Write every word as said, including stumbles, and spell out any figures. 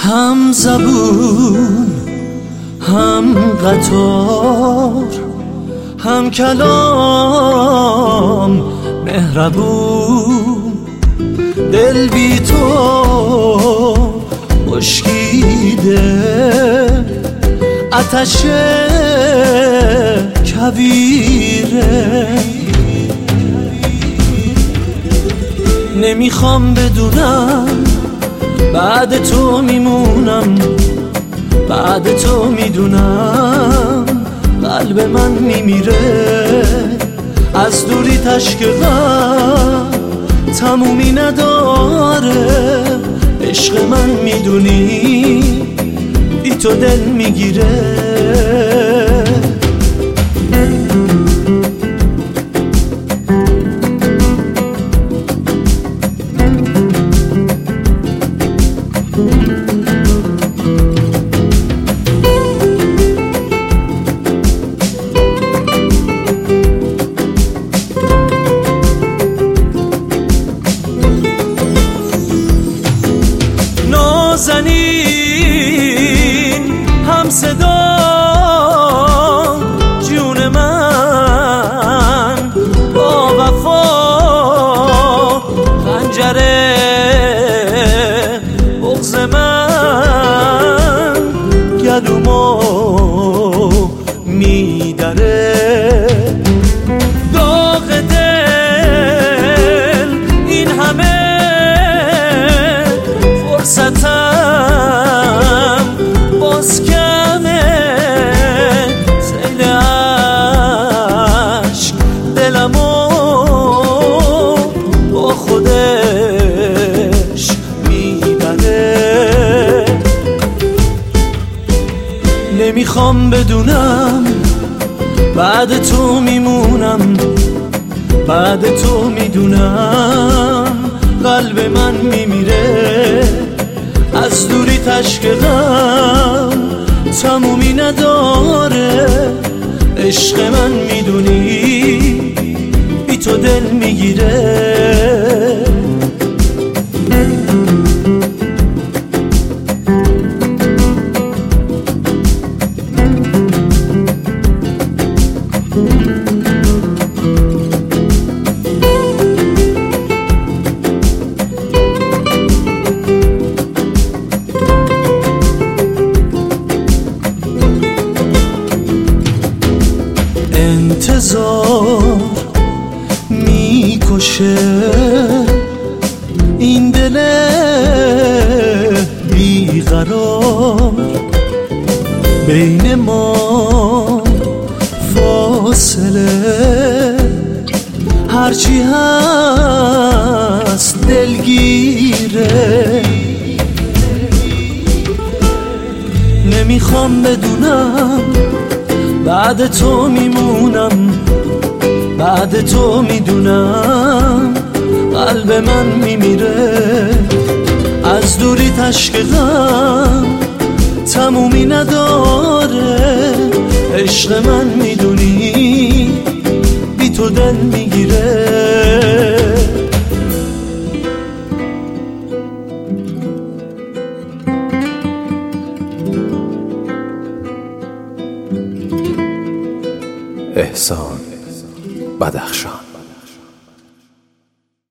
هم زبون هم قطار، هم کلام مهربون. دل بی تو خشکیده، آتش کویره. نمیخوام بدونم بعد تو میمونم، بعد تو میدونم قلب من میمیره. از دوری تشک غم تمومی نداره، عشق من میدونی بی تو دل میگیره. نازنین هم صدا جون من، با وفا خنجره بغض من، گلومو میدره. داغ دل این همه فرصتم باز کمه، سیل عشق دلمو با خودش میبره. نمیخوام بدونم بعد تو میمونم، بعد تو میدونم قلب من میمیره. از دوری تشک غم تمومی نداره، عشق من میدونی بی تو دل میگیره. انتظار میکشه این دل بیقرار، بین ما فاصله هرچی هست دلگیره. نمیخوام بدونم بعد تو میمونم، بعد تو میدونم قلب من میمیره. از دوری تشک غم تمومی نداره، عشق من میدونی بی تو دل میگیره. احسان بدخشان.